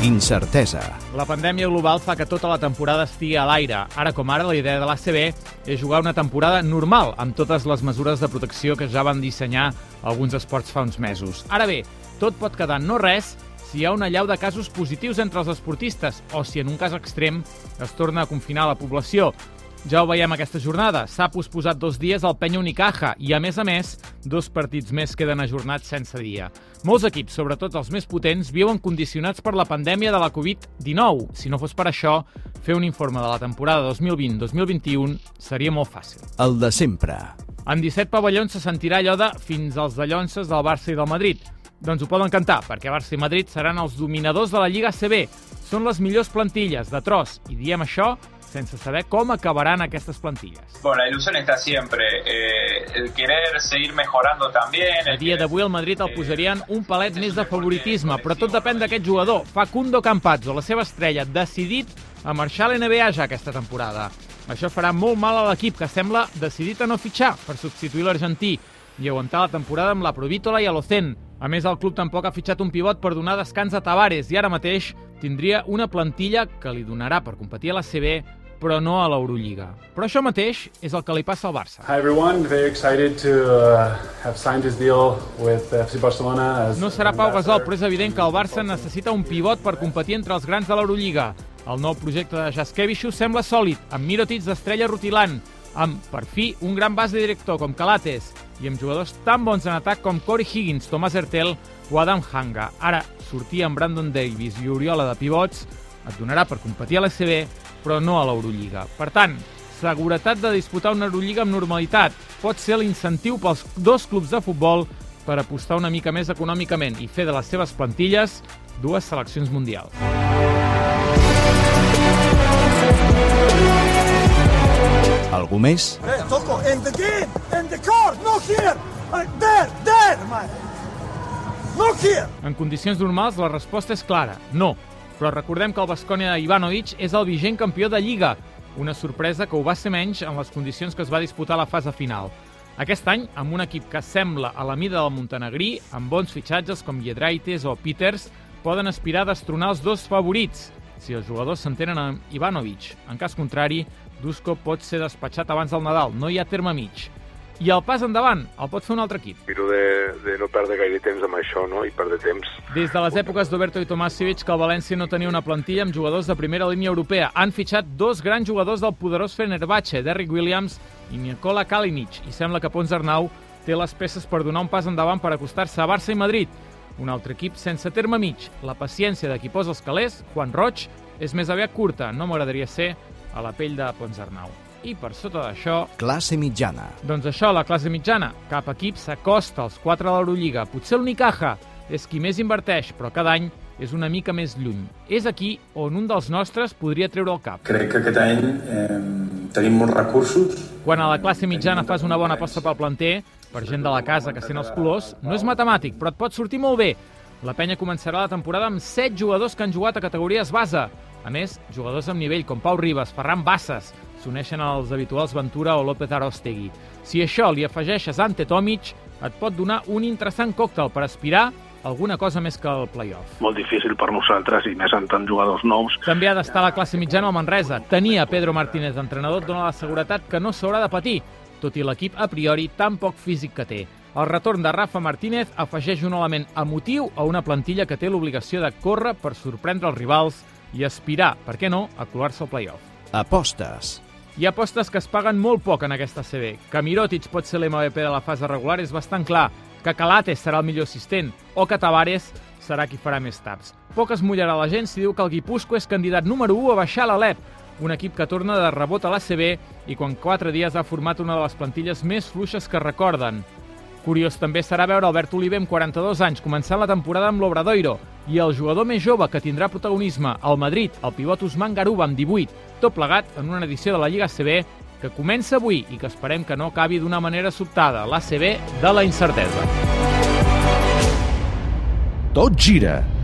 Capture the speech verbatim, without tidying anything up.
Incertesa. La pandèmia global fa que tota la temporada estigui a l'aire. Ara com ara, la idea de l'A C B és jugar una temporada normal, amb totes les mesures de protecció que ja van dissenyar alguns esports fa uns mesos. Ara bé, tot pot quedar no res si hi ha una allau de casos positius entre els esportistes o si en un cas extrem es torna a confinar la població. Ja ho veiem aquesta jornada. S'ha posposat dos dies al Penya Unicaja i, a més a més, dos partits més queden ajornats sense dia. Molts equips, sobretot els més potents, viuen condicionats per la pandèmia de la covid dinou. Si no fos per això, fer un informe de la temporada dos mil vint dos mil vint-i-u seria molt fàcil. El de sempre. En disset pavellons se sentirà allò de fins als dallonses del Barça i del Madrid. Doncs ho poden cantar, perquè Barça i Madrid seran els dominadors de la Lliga A C B. Són les millors plantilles, de tros, i diem això sense saber com acabaran aquestes plantilles. Bueno, la ilusión está siempre, eh, el querer seguir mejorando también. A dia d'avui el Madrid el posarien un palet més de favoritisme, però tot depèn d'aquest jugador, Facundo Campazzo, la seva estrella, decidit a marxar a l'N B A ja aquesta temporada. Això farà molt mal a l'equip, que sembla decidit a no fitxar per substituir l'argentí i aguantar la temporada amb la Provítola i a l'Ocen. A més, el club tampoc ha fitxat un pivot per donar descans a Tavares i ara mateix tindria una plantilla que li donarà per competir a la C B, però no a l'Eurolliga. Però això mateix és el que li passa al Barça. Hi everyone, very excited to uh, have signed this deal with F C Barcelona. As no serà Pau Gasol, però és evident que el Barça necessita un pivot per competir entre els grans de l'Eurolliga. El nou projecte de Jaskevicius sembla sòlid, amb Mirotic d'estrella rutilant, amb, per fi, un gran base director com Calates i amb jugadors tan bons en atac com Corey Higgins, Tomàs Hertel o Adam Hanga. Ara, sortir amb Brandon Davis i Oriola de pivots et donarà per competir a la C B, però no a l'Eurolliga. Per tant, seguretat de disputar una Eurolliga amb normalitat pot ser l'incentiu pels dos clubs de futbol per apostar una mica més econòmicament i fer de les seves plantilles dues seleccions mundials. Algú més? Hey, Toko, in the game, in the car, no here, uh, there, there, man, no here. En condicions normals, la resposta és clara, no. Però recordem que el Baskonia Ivanovic és el vigent campió de Lliga, una sorpresa que ho va ser menys en les condicions que es va disputar a la fase final. Aquest any, amb un equip que sembla a la mida del montenegrí, amb bons fitxatges com Giedraitis o Peters, poden aspirar a destronar els dos favorits, si els jugadors s'entenen amb Ivanovic. En cas contrari, Dusko pot ser despatxat abans del Nadal, no hi ha terme mig. I el pas endavant el pot fer un altre equip. Miro de, de no perdre gaire temps amb això, no? I perdre temps. Des de les èpoques d'Oberto i Tomasevic, que el València no tenia una plantilla amb jugadors de primera línia europea. Han fitxat dos grans jugadors del poderós Fenerbahce, Derrick Williams i Nikola Kalinic, i sembla que Pons Arnau té les peces per donar un pas endavant per acostar-se a Barça i Madrid. Un altre equip sense terme mig. La paciència de qui posa els calés, Juan Roig, és més aviat curta. No m'agradaria ser a la pell de Pons Arnau. I per sota d'això... Classe mitjana. Doncs això, la classe mitjana. Cap equip s'acosta als quatre de l'Eurolliga. Potser l'Unicaja és qui més inverteix, però cada any és una mica més lluny. És aquí on un dels nostres podria treure el cap. Crec que aquest any eh, tenim molts recursos. Quan a la classe mitjana fas una bona aposta pel planter, per gent de la casa que sent els colors, no és matemàtic, però et pot sortir molt bé. La penya començarà la temporada amb set jugadors que han jugat a categories base. A més, jugadors amb nivell com Pau Ribas, Ferran Bassas, s'uneixen als habituals Ventura o López Arostegui. Si això li afegeixes Ante Tomic, et pot donar un interessant còctel per aspirar a alguna cosa més que el play-off. Molt difícil per nosaltres i més amb tants jugadors nous. També ha d'estar la classe mitjana al Manresa. Tenir a Pedro Martínez d'entrenador dona la seguretat que no s'haurà de patir, tot i l'equip a priori tan poc físic que té. El retorn de Rafa Martínez afegeix un element emotiu a una plantilla que té l'obligació de córrer per sorprendre els rivals i aspirar, per què no, a colar-se al play-off. Apostes. Hi ha apostes que es paguen molt poc en aquesta C B. Que Mirotic pot ser l'M V P de la fase regular és bastant clar, que Calates serà el millor assistent o que Tavares serà qui farà més taps. Poc es mullarà la gent si diu que el Guipúscoa és candidat número u a baixar a l'Alep, un equip que torna de rebot a la C B i quan quatre dies ha format una de les plantilles més fluixes que recorden. Curiós també serà veure Albert Oliver amb quaranta-dos anys començant la temporada amb l'Obradoiro i el jugador més jove que tindrà protagonisme, al Madrid, el pivot Usman Garuba amb divuit, tot plegat en una edició de la Lliga A C B que comença avui i que esperem que no acabi d'una manera sobtada, l'A C B de la incertesa. Tot gira.